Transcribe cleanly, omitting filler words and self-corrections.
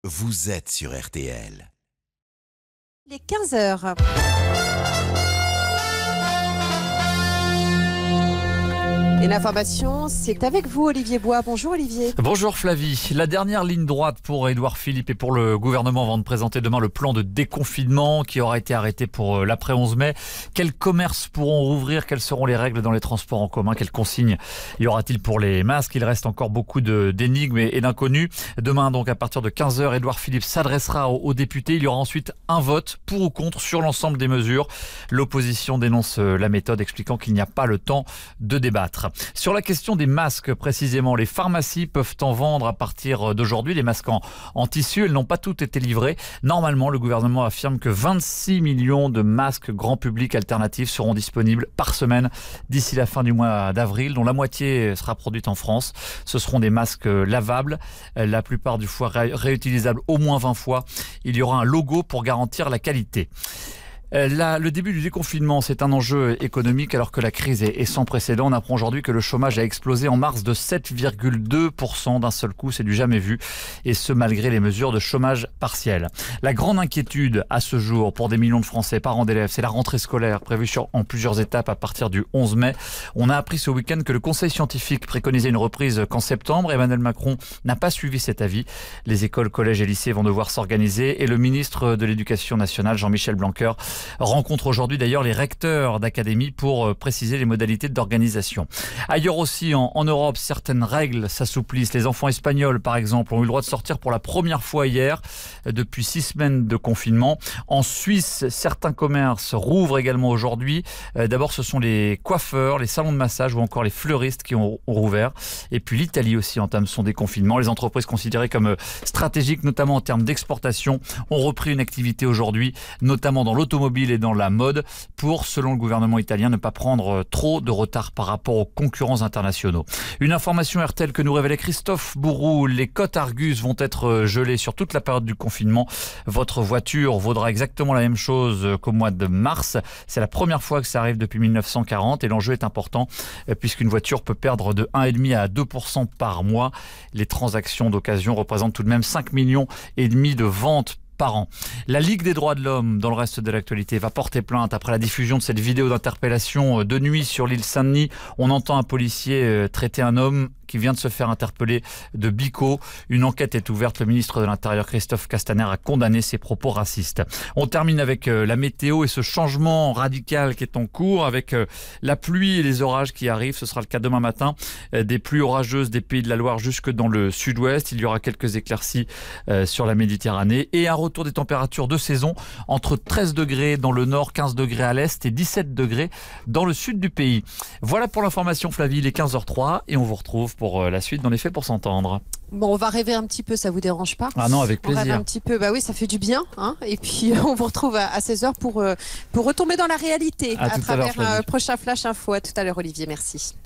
vous êtes sur RTL. Les 15 heures. Et l'information, c'est avec vous, Olivier Bois. Bonjour, Olivier. Bonjour, Flavie. La dernière ligne droite pour Édouard Philippe et pour le gouvernement avant de présenter demain le plan de déconfinement qui aura été arrêté pour l'après 11 mai. Quels commerces pourront rouvrir? Quelles seront les règles dans les transports en commun? Quelles consignes y aura-t-il pour les masques? Il reste encore beaucoup d'énigmes et d'inconnus. Demain, donc, à partir de 15h, Édouard Philippe s'adressera aux députés. Il y aura ensuite un vote pour ou contre sur l'ensemble des mesures. L'opposition dénonce la méthode, expliquant qu'il n'y a pas le temps de débattre. Sur la question des masques, précisément, les pharmacies peuvent en vendre à partir d'aujourd'hui. Les masques en tissu, elles n'ont pas toutes été livrées. Normalement, le gouvernement affirme que 26 millions de masques grand public alternatifs seront disponibles par semaine d'ici la fin du mois d'avril, dont la moitié sera produite en France. Ce seront des masques lavables, la plupart du fois réutilisables au moins 20 fois. Il y aura un logo pour garantir la qualité. Le début du déconfinement, c'est un enjeu économique alors que la crise est sans précédent. On apprend aujourd'hui que le chômage a explosé en mars de 7,2% d'un seul coup. C'est du jamais vu. Et ce, malgré les mesures de chômage partiel. La grande inquiétude à ce jour pour des millions de Français, parents d'élèves, c'est la rentrée scolaire prévue en plusieurs étapes à partir du 11 mai. On a appris ce week-end que le Conseil scientifique préconisait une reprise qu'en septembre. Emmanuel Macron n'a pas suivi cet avis. Les écoles, collèges et lycées vont devoir s'organiser. Et le ministre de l'Éducation nationale, Jean-Michel Blanquer, rencontre aujourd'hui d'ailleurs les recteurs d'académie pour préciser les modalités d'organisation. Ailleurs aussi en Europe, certaines règles s'assouplissent. Les enfants espagnols, par exemple, ont eu le droit de sortir pour la première fois hier, depuis 6 semaines de confinement. En Suisse, certains commerces rouvrent également aujourd'hui. D'abord, ce sont les coiffeurs, les salons de massage ou encore les fleuristes qui ont rouvert. Et puis l'Italie aussi entame son déconfinement. Les entreprises considérées comme stratégiques, notamment en termes d'exportation, ont repris une activité aujourd'hui, notamment dans l'automobile et dans la mode, pour, selon le gouvernement italien, ne pas prendre trop de retard par rapport aux concurrents internationaux. Une information RTL que nous révélait Christophe Bourroux, les cotes Argus vont être gelées sur toute la période du confinement. Votre voiture vaudra exactement la même chose qu'au mois de mars. C'est la première fois que ça arrive depuis 1940 et l'enjeu est important puisqu'une voiture peut perdre de 1,5 à 2% par mois. Les transactions d'occasion représentent tout de même 5,5 millions de ventes par an. La Ligue des droits de l'homme, dans le reste de l'actualité, va porter plainte après la diffusion de cette vidéo d'interpellation de nuit sur l'île Saint-Denis. On entend un policier traiter un homme qui vient de se faire interpeller de bico. Une enquête est ouverte. Le ministre de l'Intérieur, Christophe Castaner, a condamné ces propos racistes. On termine avec la météo et ce changement radical qui est en cours avec la pluie et les orages qui arrivent. Ce sera le cas demain matin. Des pluies orageuses des Pays de la Loire jusque dans le sud-ouest. Il y aura quelques éclaircies sur la Méditerranée et un retour des températures de saison entre 13 degrés dans le nord, 15 degrés à l'est et 17 degrés dans le sud du pays. Voilà pour l'information, Flavie. Il est 15h03 et on vous retrouve pour la suite dans les faits pour s'entendre. Bon, on va rêver un petit peu, ça vous dérange pas? Ah non, avec plaisir. On rêve un petit peu, bah oui, ça fait du bien. Hein, et puis on vous retrouve à 16h pour retomber dans la réalité à travers un prochain Flash Info. À tout à l'heure, Olivier, merci.